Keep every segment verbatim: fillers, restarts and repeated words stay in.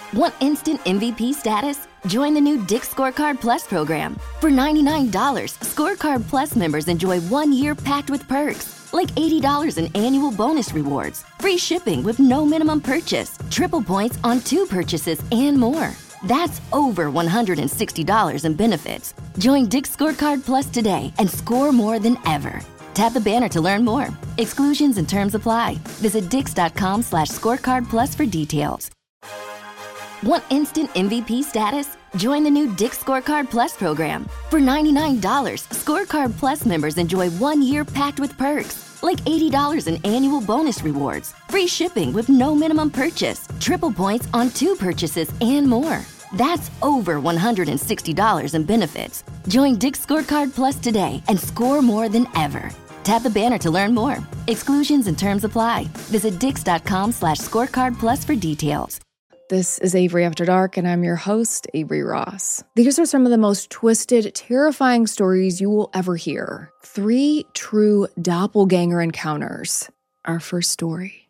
Want instant M V P status? Join the new Dick's Scorecard Plus program. For ninety-nine dollars, Scorecard Plus members enjoy one year packed with perks, like eighty dollars in annual bonus rewards, free shipping with no minimum purchase, triple points on two purchases, and more. That's over one hundred sixty dollars in benefits. Join Dick's Scorecard Plus today and score more than ever. Tap the banner to learn more. Exclusions and terms apply. Visit dix.com slash scorecard plus for details. Want instant M V P status? Join the new Dick's Scorecard Plus program. For ninety-nine dollars, Scorecard Plus members enjoy one year packed with perks, like eighty dollars in annual bonus rewards, free shipping with no minimum purchase, triple points on two purchases, and more. That's over one hundred sixty dollars in benefits. Join Dick's Scorecard Plus today and score more than ever. Tap the banner to learn more. Exclusions and terms apply. Visit dix.com slash scorecard plus for details. This is Avery After Dark, and I'm your host, Avery Ross. These are some of the most twisted, terrifying stories you will ever hear. Three true doppelganger encounters. Our first story.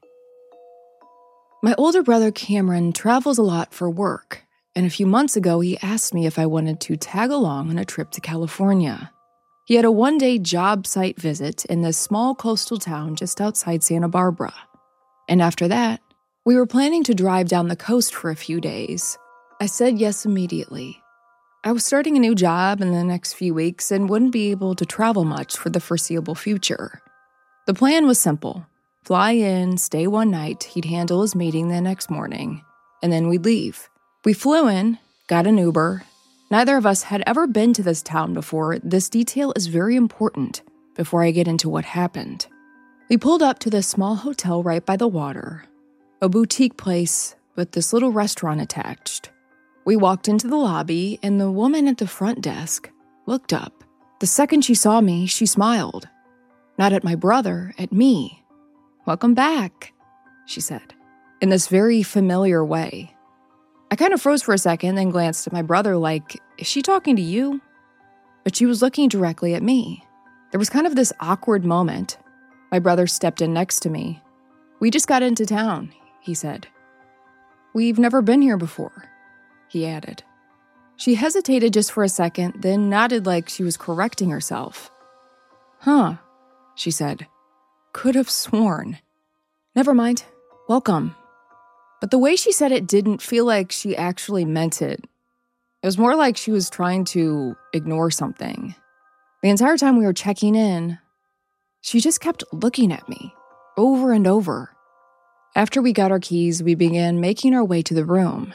My older brother Cameron travels a lot for work, and a few months ago he asked me if I wanted to tag along on a trip to California. He had a one-day job site visit in this small coastal town just outside Santa Barbara. And after that, we were planning to drive down the coast for a few days. I said yes immediately. I was starting a new job in the next few weeks and wouldn't be able to travel much for the foreseeable future. The plan was simple. Fly in, stay one night, he'd handle his meeting the next morning, and then we'd leave. We flew in, got an Uber. Neither of us had ever been to this town before. This detail is very important before I get into what happened. We pulled up to this small hotel right by the water, a boutique place with this little restaurant attached. We walked into the lobby, and the woman at the front desk looked up. The second she saw me, she smiled. Not at my brother, at me. "Welcome back," she said, in this very familiar way. I kind of froze for a second, then glanced at my brother like, is she talking to you? But she was looking directly at me. There was kind of this awkward moment. My brother stepped in next to me. "We just got into town," he said. "We've never been here before," he added. She hesitated just for a second, then nodded like she was correcting herself. "Huh," she said. "Could have sworn. Never mind. Welcome." But the way she said it didn't feel like she actually meant it. It was more like she was trying to ignore something. The entire time we were checking in, she just kept looking at me, over and over. After we got our keys, we began making our way to the room.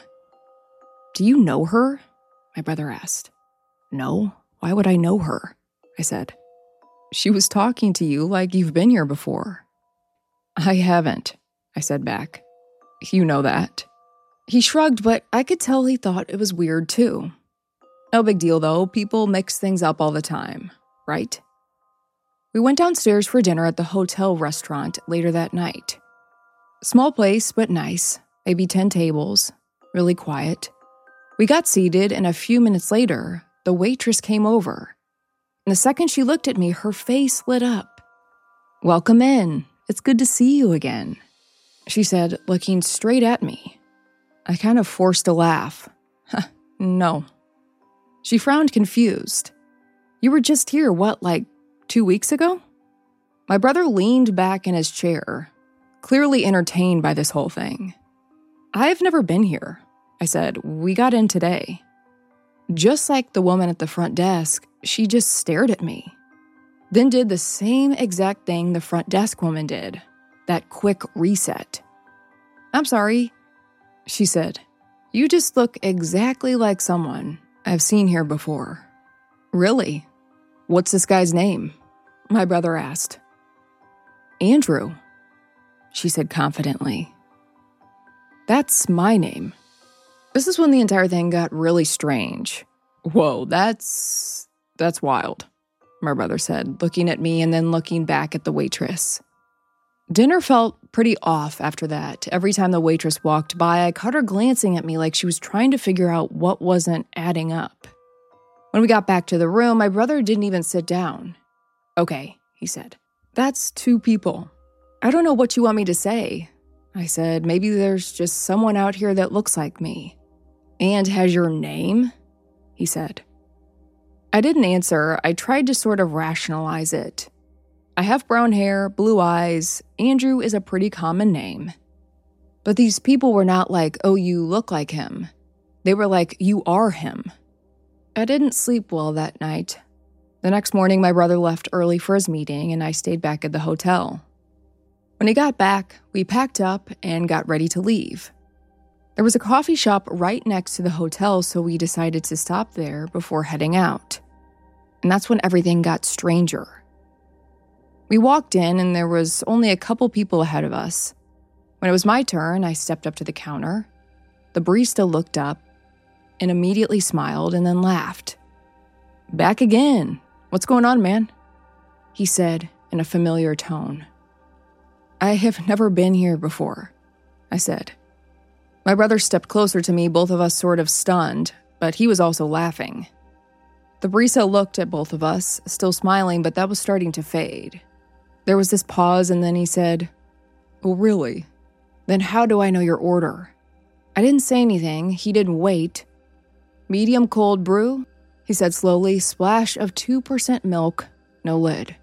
"Do you know her?" my brother asked. "No, why would I know her?" I said. "She was talking to you like you've been here before." "I haven't," I said back. "You know that." He shrugged, but I could tell he thought it was weird too. No big deal though, people mix things up all the time, right? We went downstairs for dinner at the hotel restaurant later that night. Small place, but nice, maybe ten tables, really quiet. We got seated, and a few minutes later, the waitress came over. And the second she looked at me, her face lit up. "Welcome in. It's good to see you again," she said, looking straight at me. I kind of forced a laugh. Huh, no. She frowned confused. "You were just here, what, like two weeks ago?" My brother leaned back in his chair, clearly entertained by this whole thing. "I've never been here," I said. "We got in today." Just like the woman at the front desk, she just stared at me, then did the same exact thing the front desk woman did. That quick reset. "I'm sorry," she said. "You just look exactly like someone I've seen here before." "Really? What's this guy's name?" my brother asked. "Andrew," she said confidently. "That's my name." This is when the entire thing got really strange. "Whoa, that's... that's wild," my brother said, looking at me and then looking back at the waitress. Dinner felt pretty off after that. Every time the waitress walked by, I caught her glancing at me like she was trying to figure out what wasn't adding up. When we got back to the room, my brother didn't even sit down. "Okay," he said. "That's two people. I don't know what you want me to say. I said, maybe there's just someone out here that looks like me. And has your name? He said. I didn't answer. I tried to sort of rationalize it. I have brown hair, blue eyes. Andrew is a pretty common name. But these people were not like, oh, you look like him. They were like, you are him. I didn't sleep well that night. The next morning, my brother left early for his meeting, and I stayed back at the hotel. When he got back, we packed up and got ready to leave. There was a coffee shop right next to the hotel, so we decided to stop there before heading out. And that's when everything got stranger. We walked in, and there was only a couple people ahead of us. When it was my turn, I stepped up to the counter. The barista looked up and immediately smiled and then laughed. Back again. What's going on, man? He said in a familiar tone. I have never been here before, I said. My brother stepped closer to me, both of us sort of stunned, but he was also laughing. The barista looked at both of us, still smiling, but that was starting to fade. There was this pause, and then he said, "Oh, really? Then how do I know your order?" I didn't say anything. He didn't wait. "Medium cold brew," he said slowly, splash of two percent milk, no lid.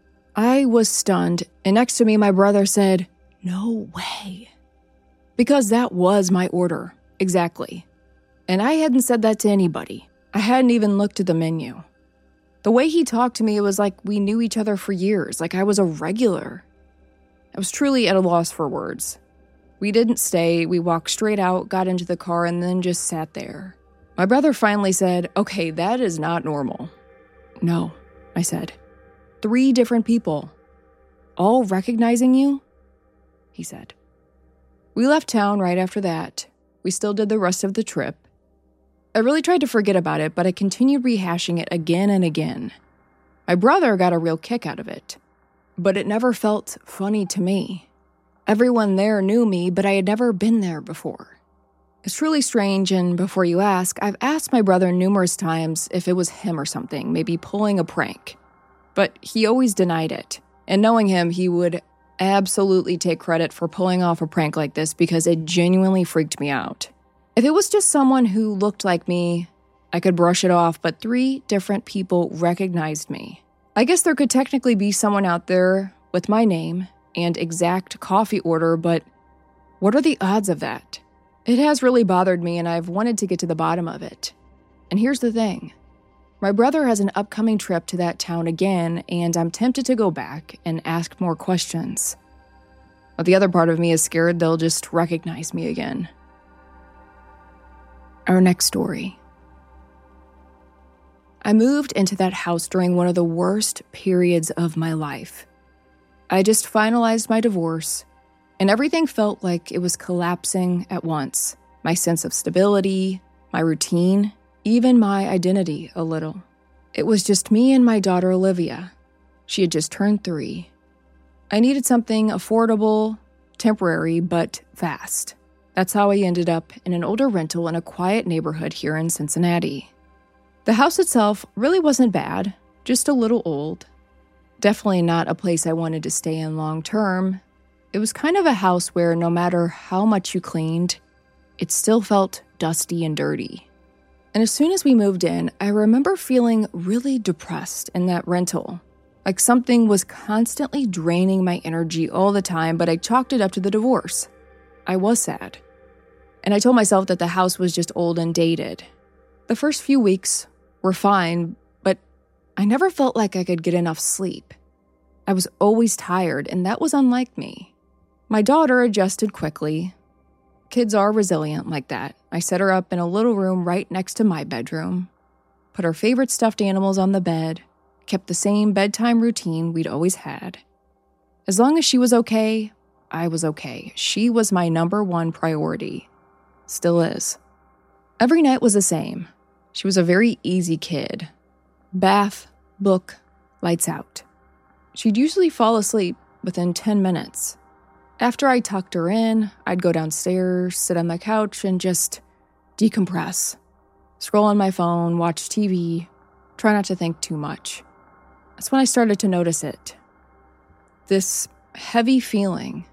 I was stunned, and next to me, my brother said, "No way." Because that was my order, exactly. And I hadn't said that to anybody. I hadn't even looked at the menu. The way he talked to me, it was like we knew each other for years, like I was a regular. I was truly at a loss for words. We didn't stay, we walked straight out, got into the car, and then just sat there. My brother finally said, "Okay, that is not normal." "No," I said. "Three different people. All recognizing you?" He said. We left town right after that. We still did the rest of the trip. I really tried to forget about it, but I continued rehashing it again and again. My brother got a real kick out of it, but it never felt funny to me. Everyone there knew me, but I had never been there before. It's truly strange, and before you ask, I've asked my brother numerous times if it was him or something, maybe pulling a prank. But he always denied it, and knowing him, he would absolutely take credit for pulling off a prank like this because it genuinely freaked me out. If it was just someone who looked like me, I could brush it off, but three different people recognized me. I guess there could technically be someone out there with my name and exact coffee order, but what are the odds of that? It has really bothered me, and I've wanted to get to the bottom of it. And here's the thing. My brother has an upcoming trip to that town again, and I'm tempted to go back and ask more questions. But the other part of me is scared they'll just recognize me again. Our next story. I moved into that house during one of the worst periods of my life. I just finalized my divorce, and everything felt like it was collapsing at once. My sense of stability, my routine, even my identity a little. It was just me and my daughter Olivia. She had just turned three. I needed something affordable, temporary, but fast. That's how I ended up in an older rental in a quiet neighborhood here in Cincinnati. The house itself really wasn't bad, just a little old. Definitely not a place I wanted to stay in long term. It was kind of a house where no matter how much you cleaned, it still felt dusty and dirty. And as soon as we moved in, I remember feeling really depressed in that rental. Like something was constantly draining my energy all the time, but I chalked it up to the divorce. I was sad. And I told myself that the house was just old and dated. The first few weeks were fine, but I never felt like I could get enough sleep. I was always tired, and that was unlike me. My daughter adjusted quickly. Kids are resilient like that. I set her up in a little room right next to my bedroom, put her favorite stuffed animals on the bed, kept the same bedtime routine we'd always had. As long as she was okay, I was okay. She was my number one priority. Still is. Every night was the same. She was a very easy kid. Bath, book, lights out. She'd usually fall asleep within ten minutes. After I tucked her in, I'd go downstairs, sit on the couch, and just decompress. Scroll on my phone, watch T V, try not to think too much. That's when I started to notice it. This heavy feeling,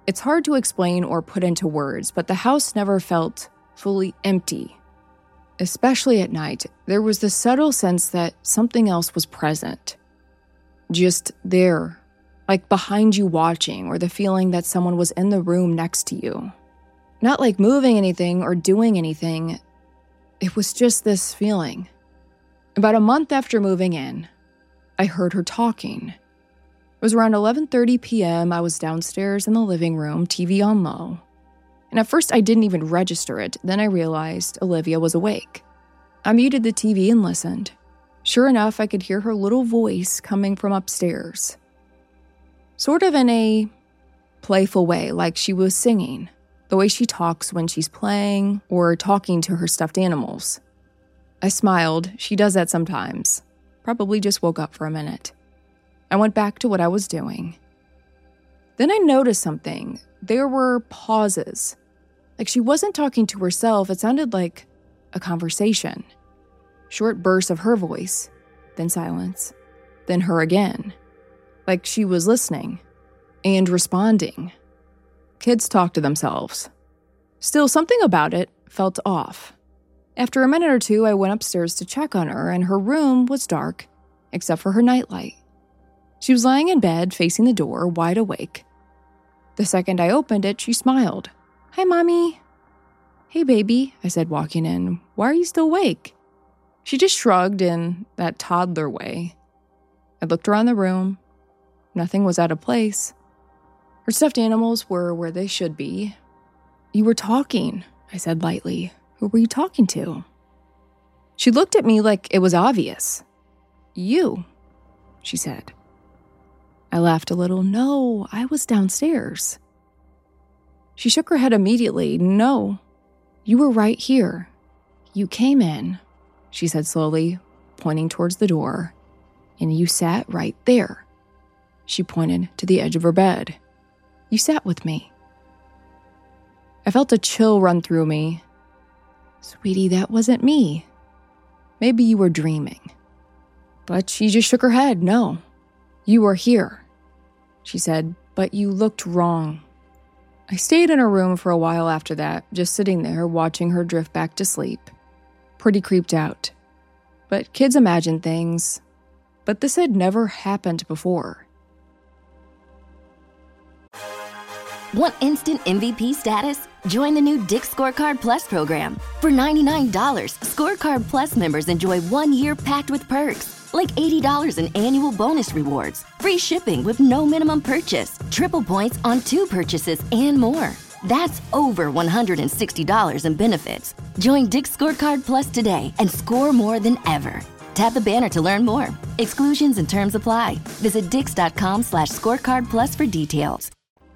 It's hard to explain or put into words, but the house never felt fully empty. Especially at night, there was the subtle sense that something else was present. Just there, like behind you watching, or the feeling that someone was in the room next to you. Not like moving anything or doing anything. It was just this feeling. About a month after moving in, I heard her talking. It was around eleven thirty p.m. I was downstairs in the living room, T V on low. And at first I didn't even register it. Then I realized Olivia was awake. I muted the T V and listened. Sure enough, I could hear her little voice coming from upstairs. Sort of in a playful way, like she was singing. The way she talks when she's playing or talking to her stuffed animals. I smiled. She does that sometimes. Probably just woke up for a minute. I went back to what I was doing. Then I noticed something. There were pauses. Like she wasn't talking to herself. It sounded like a conversation. Short bursts of her voice, then silence, then her again. Like she was listening and responding. Kids talk to themselves. Still, something about it felt off. After a minute or two, I went upstairs to check on her, and her room was dark, except for her nightlight. She was lying in bed, facing the door, wide awake. The second I opened it, she smiled. "Hi, Mommy." "Hey, baby," I said, walking in. "Why are you still awake?" She just shrugged in that toddler way. I looked around the room. Nothing was out of place. Her stuffed animals were where they should be. "You were talking," I said lightly. "Who were you talking to?" She looked at me like it was obvious. "You," she said. I laughed a little. "No, I was downstairs." She shook her head immediately. "No, you were right here. You came in," she said slowly, pointing towards the door, "and you sat right there." She pointed to the edge of her bed. "You sat with me." I felt a chill run through me. "Sweetie, that wasn't me. Maybe you were dreaming." But she just shook her head. "No, you were here," she said, "but you looked wrong." I stayed in her room for a while after that, just sitting there watching her drift back to sleep. Pretty creeped out. But kids imagine things. But this had never happened before. Want instant M V P status? Join the new Dick's Scorecard Plus program. For ninety-nine dollars, Scorecard Plus members enjoy one year packed with perks, like eighty dollars in annual bonus rewards, free shipping with no minimum purchase, triple points on two purchases, and more. That's over one hundred sixty dollars in benefits. Join Dick's Scorecard Plus today and score more than ever. Tap the banner to learn more. Exclusions and terms apply. Visit dix.com slash scorecard plus for details.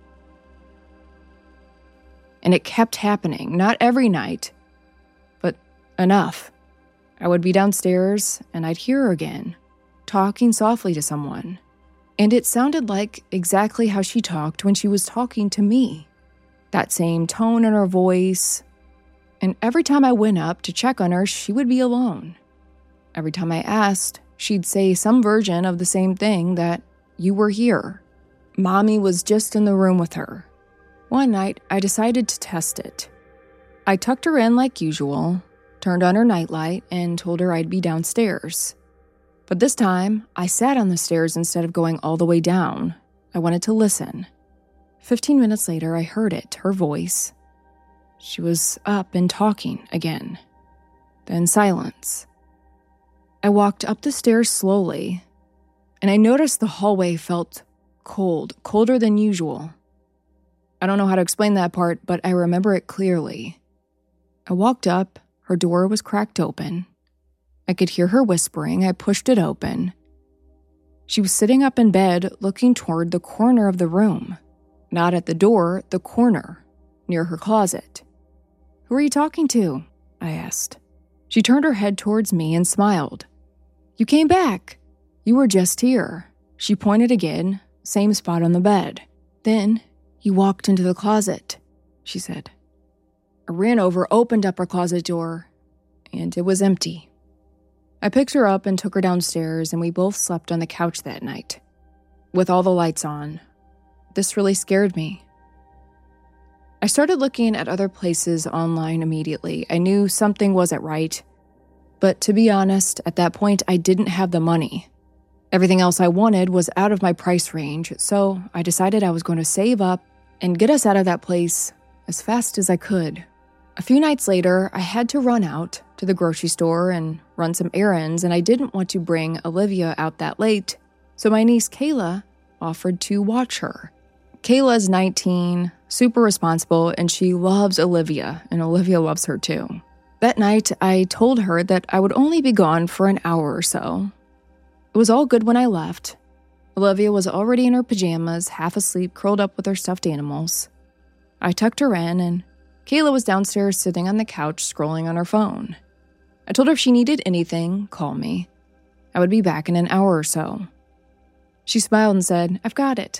And it kept happening, not every night, but enough. I would be downstairs, and I'd hear her again, talking softly to someone. And it sounded like exactly how she talked when she was talking to me. That same tone in her voice. And every time I went up to check on her, she would be alone. Every time I asked, she'd say some version of the same thing, that you were here. Mommy was just in the room with her. One night, I decided to test it. I tucked her in like usual, turned on her nightlight, and told her I'd be downstairs. But this time, I sat on the stairs instead of going all the way down. I wanted to listen. Fifteen minutes later, I heard it, her voice. She was up and talking again. Then silence. I walked up the stairs slowly, and I noticed the hallway felt cold, colder than usual. I don't know how to explain that part, but I remember it clearly. I walked up, her door was cracked open. I could hear her whispering. I pushed it open. She was sitting up in bed, looking toward the corner of the room. Not at the door, the corner, near her closet. "Who are you talking to?" I asked. She turned her head towards me and smiled. "You came back. You were just here." She pointed again, same spot on the bed. "Then you walked into the closet," she said. I ran over, opened up her closet door, and it was empty. I picked her up and took her downstairs, and we both slept on the couch that night, with all the lights on. This really scared me. I started looking at other places online immediately. I knew something wasn't right. But to be honest, at that point, I didn't have the money. Everything else I wanted was out of my price range, so I decided I was going to save up and get us out of that place as fast as I could. A few nights later, I had to run out to the grocery store and run some errands, and I didn't want to bring Olivia out that late, so my niece Kayla offered to watch her. Kayla's nineteen, super responsible, and she loves Olivia, and Olivia loves her too. That night, I told her that I would only be gone for an hour or so. It was all good when I left. Olivia was already in her pajamas, half asleep, curled up with her stuffed animals. I tucked her in, and Kayla was downstairs sitting on the couch scrolling on her phone. I told her if she needed anything, call me. I would be back in an hour or so. She smiled and said, "I've got it."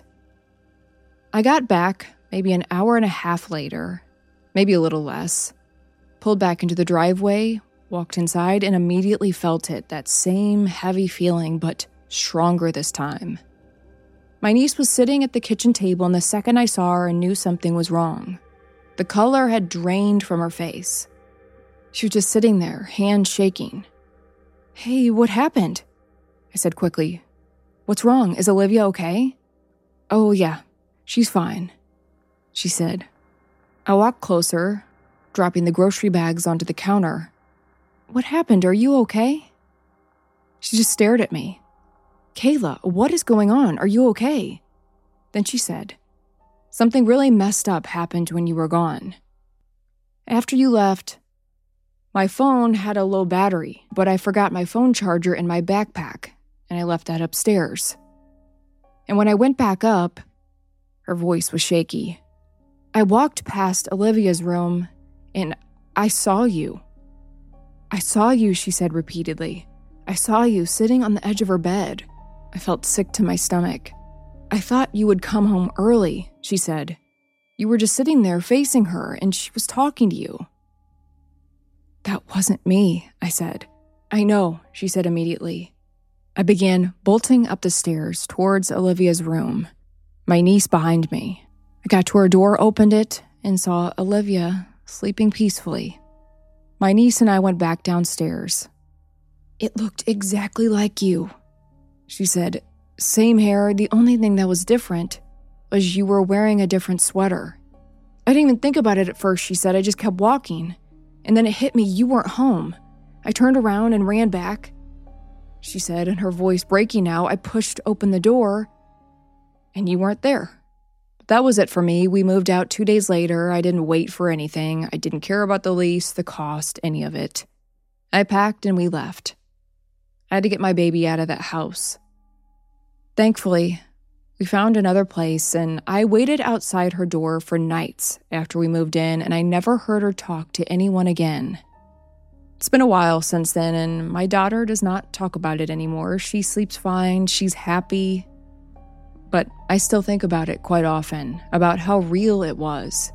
I got back maybe an hour and a half later, maybe a little less, pulled back into the driveway, walked inside, and immediately felt it, that same heavy feeling, but stronger this time. My niece was sitting at the kitchen table, and the second I saw her, I knew something was wrong. The color had drained from her face. She was just sitting there, hands shaking. "Hey, what happened?" I said quickly. "What's wrong? Is Olivia okay?" "Oh, yeah, she's fine," she said. I walked closer, dropping the grocery bags onto the counter. "What happened? Are you okay?" She just stared at me. "Kayla, what is going on? Are you okay?" Then she said, "Something really messed up happened when you were gone. After you left, my phone had a low battery, but I forgot my phone charger in my backpack, and I left that upstairs. And when I went back up," her voice was shaky, "I walked past Olivia's room, and I saw you. I saw you," she said repeatedly. "I saw you sitting on the edge of her bed." I felt sick to my stomach. "I thought you would come home early," she said. "You were just sitting there facing her, and she was talking to you." "That wasn't me," I said. "I know," she said immediately. I began bolting up the stairs towards Olivia's room, my niece behind me. I got to her door, opened it, and saw Olivia sleeping peacefully. My niece and I went back downstairs. "It looked exactly like you," she said. "Same hair, the only thing that was different was you were wearing a different sweater." "I didn't even think about it at first," she said. "I just kept walking. And then it hit me you weren't home. I turned around and ran back," she said, and her voice breaking now. "I pushed open the door, and you weren't there." That was it for me. We moved out two days later. I didn't wait for anything. I didn't care about the lease, the cost, any of it. I packed and we left. I had to get my baby out of that house. Thankfully, we found another place, and I waited outside her door for nights after we moved in, and I never heard her talk to anyone again. It's been a while since then, and my daughter does not talk about it anymore. She sleeps fine, she's happy. But I still think about it quite often, about how real it was.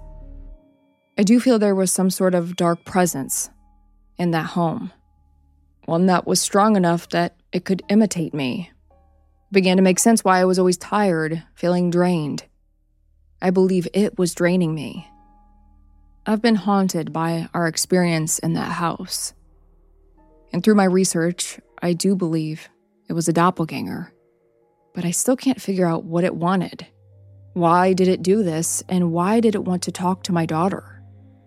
I do feel there was some sort of dark presence in that home. One that was strong enough that it could imitate me. It began to make sense why I was always tired, feeling drained. I believe it was draining me. I've been haunted by our experience in that house. And through my research, I do believe it was a doppelganger. But I still can't figure out what it wanted. Why did it do this, and why did it want to talk to my daughter?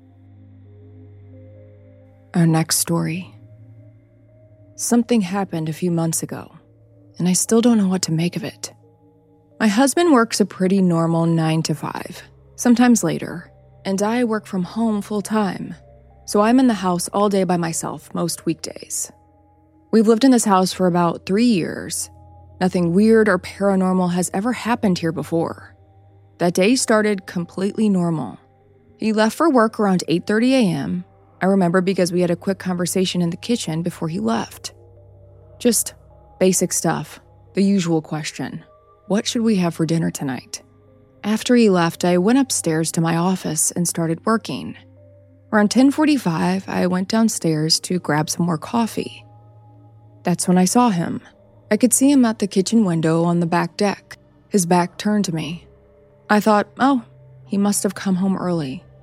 Our next story. Something happened a few months ago, and I still don't know what to make of it. My husband works a pretty normal nine to five, sometimes later, and I work from home full time, so I'm in the house all day by myself most weekdays. We've lived in this house for about three years. Nothing weird or paranormal has ever happened here before. That day started completely normal. He left for work around eight thirty a.m. I remember because we had a quick conversation in the kitchen before he left. Just basic stuff, the usual question. What should we have for dinner tonight? After he left, I went upstairs to my office and started working. Around ten forty-five, I went downstairs to grab some more coffee. That's when I saw him. I could see him at the kitchen window on the back deck, his back turned to me. I thought, oh, he must have come home early.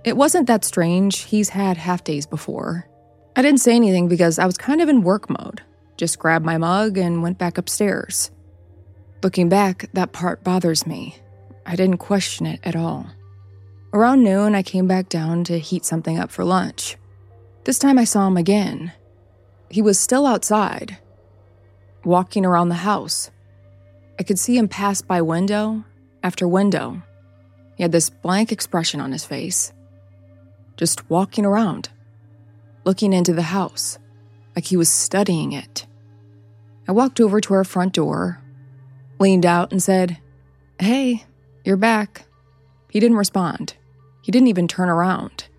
It wasn't that strange. He's had half days before. I didn't say anything because I was kind of in work mode. Just grabbed my mug and went back upstairs. Looking back, that part bothers me. I didn't question it at all. Around noon, I came back down to heat something up for lunch. This time I saw him again. He was still outside, walking around the house. I could see him pass by window after window. He had this blank expression on his face. Just walking around, looking into the house, like he was studying it. I walked over to our front door, leaned out and said, "Hey, you're back." He didn't respond. He didn't even turn around.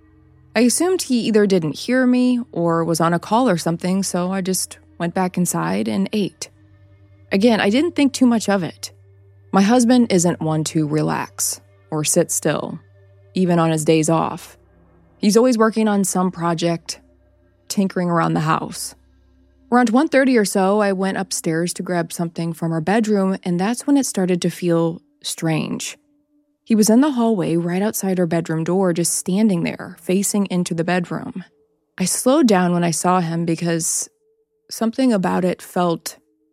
I assumed he either didn't hear me or was on a call or something, so I just went back inside and ate. Again, I didn't think too much of it. My husband isn't one to relax or sit still, even on his days off. He's always working on some project, tinkering around the house. Around one thirty or so, I went upstairs to grab something from our bedroom, and that's when it started to feel strange. He was in the hallway right outside our bedroom door, just standing there, facing into the bedroom. I slowed down when I saw him because something about it felt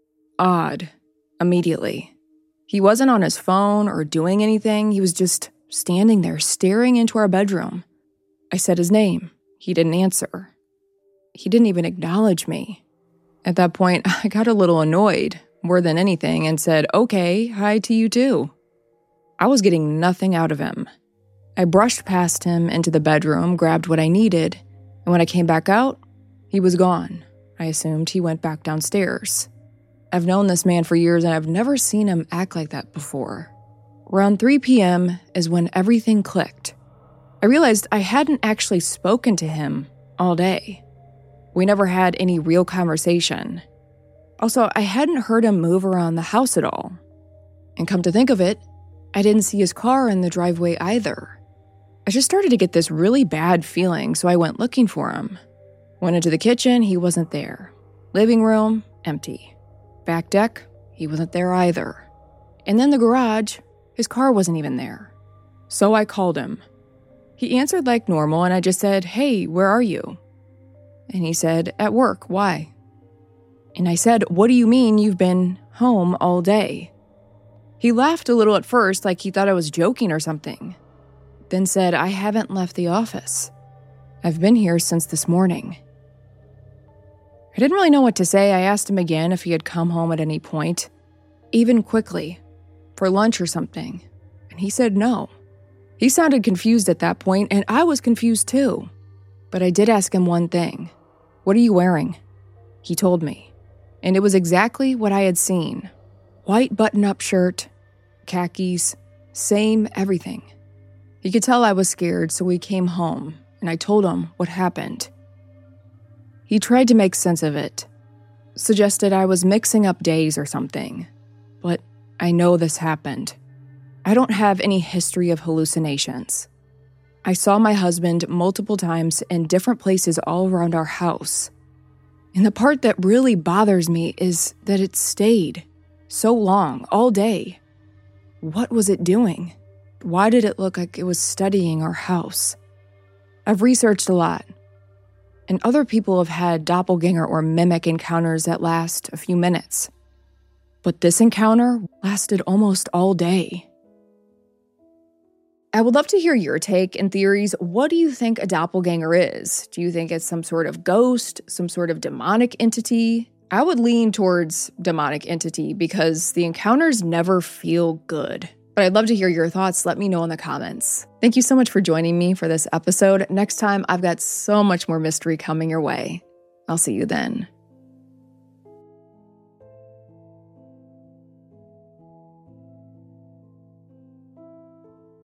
odd immediately. He wasn't on his phone or doing anything. He was just standing there, staring into our bedroom. I said his name. He didn't answer. He didn't even acknowledge me. At that point, I got a little annoyed, more than anything, and said, "Okay, hi to you too." I was getting nothing out of him. I brushed past him into the bedroom, grabbed what I needed, and when I came back out, he was gone. I assumed he went back downstairs. I've known this man for years, and I've never seen him act like that before. Around three p.m. is when everything clicked. I realized I hadn't actually spoken to him all day. We never had any real conversation. Also, I hadn't heard him move around the house at all. And come to think of it, I didn't see his car in the driveway either. I just started to get this really bad feeling, so I went looking for him. Went into the kitchen, he wasn't there. Living room, empty. Back deck, he wasn't there either. And then the garage, his car wasn't even there. So I called him. He answered like normal, and I just said, "Hey, where are you?" And he said, "At work, why?" And I said, "What do you mean you've been home all day?" He laughed a little at first, like he thought I was joking or something. Then said, "I haven't left the office. I've been here since this morning." I didn't really know what to say. I asked him again if he had come home at any point, even quickly, for lunch or something. And he said no. He sounded confused at that point, and I was confused too. But I did ask him one thing. "What are you wearing?" He told me. And it was exactly what I had seen. White button-up shirt, khakis, same everything. He could tell I was scared, so we came home, and I told him what happened. He tried to make sense of it, suggested I was mixing up days or something. But I know this happened. I don't have any history of hallucinations. I saw my husband multiple times in different places all around our house. And the part that really bothers me is that it stayed so long, all day. What was it doing? Why did it look like it was studying our house? I've researched a lot, and other people have had doppelganger or mimic encounters that last a few minutes. But this encounter lasted almost all day. I would love to hear your take and theories. What do you think a doppelganger is? Do you think it's some sort of ghost, some sort of demonic entity? I would lean towards demonic entity because the encounters never feel good. But I'd love to hear your thoughts. Let me know in the comments. Thank you so much for joining me for this episode. Next time, I've got so much more mystery coming your way. I'll see you then.